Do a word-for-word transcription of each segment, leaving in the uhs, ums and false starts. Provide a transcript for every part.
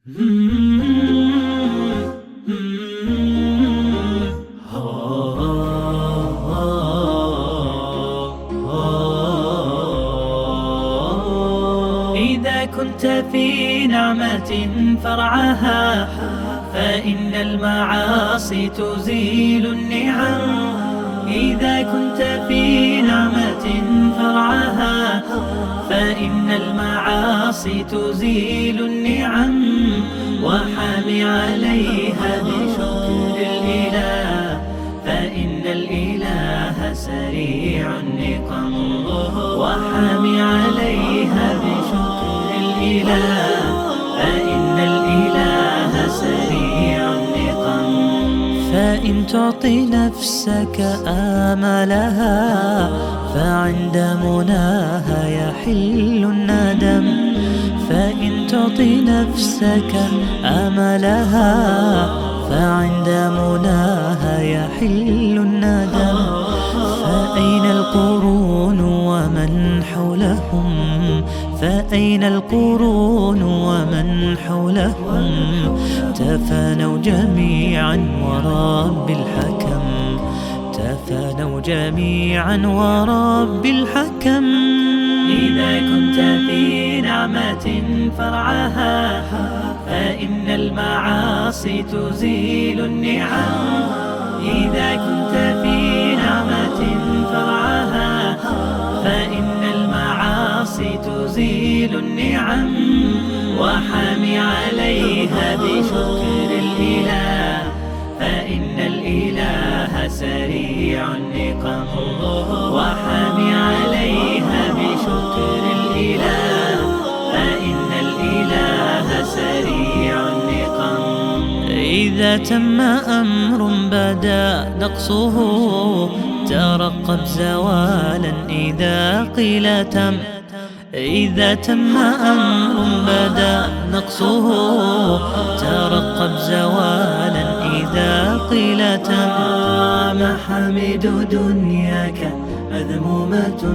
إذا كنت في نعمة فرعها فإن المعاصي تزيل النعم. إذا كنت في نعمة فرعها فإن المعاصي تزيل النعم. وحامي عليها بشكر الإله فإن الإله سريع النقم. وحامي عليها بشكر الإله فإن الإله سريع النقم. فإن تعطي نفسك آمالها فعند مناها يحل الندم. فإن تعطي نفسك آمالها فعند مناها يحل الندم. فأين القرون ومن حولهم فأين القرون ومن حولهم تفانوا جميعا ورب الحكم. تفانوا جميعا ورب الحكم. إذا كنت في نعمة فرعها فإن المعاصي تزيل النعم. إذا كنت في نعمة فرعها فإن المعاصي تزيل النعم. وحامي عليها بشكر الإله فإن الإله سريع النقم. وحامي عليها بشكر الإله فإن الإله سريع النقم. إذا تم أمر بدا نقصه ترقب زوالا إذا قيل تم. إذا تم أمر بدا نقصه ترقب زوالا إذا قيل تم. محامد دنياك مذمومة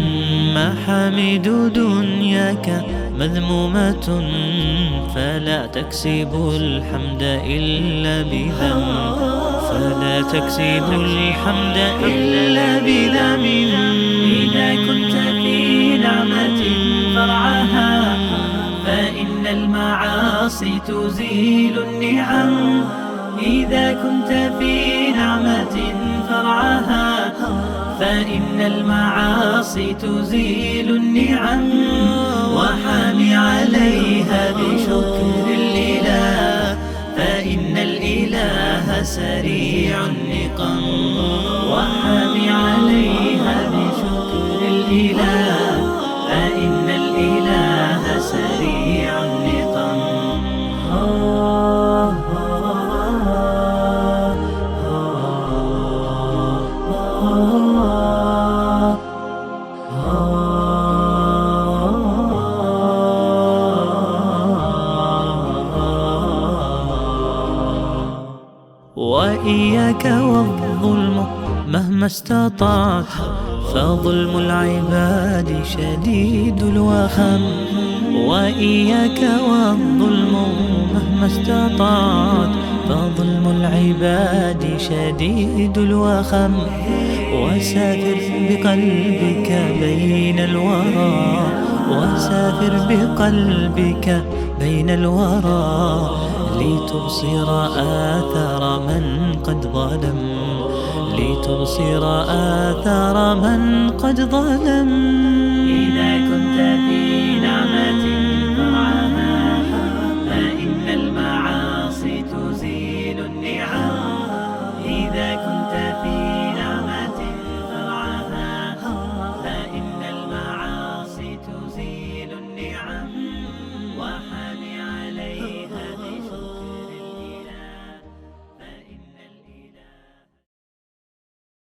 محامد دنياك مذمومة فلا تكسب الحمد إلا بذم. فلا تكسب الحمد إلا بذم. إذا كنت في نعمة فرعها فإن المعاصي تزيل النعم. إذا كنت في نعمة فرعها فإن المعاصي تزيل النعم. وحامي عليها بشكر الإله فإن الإله سريع النقم. وحامي عليها بشكر الإله فإن الإله سريع النقم. وإياك والظلم مهما استطعت فظلم العباد شديد الوخم. وإياك والظلم مهما استطعت فظلم العباد شديد الوخم. وسافر بقلبك بين الورى وسافر بقلبك بين الورى لتبصر آثار من قد ظلم. لتبصر آثار من قد ظلم. إذا كنت في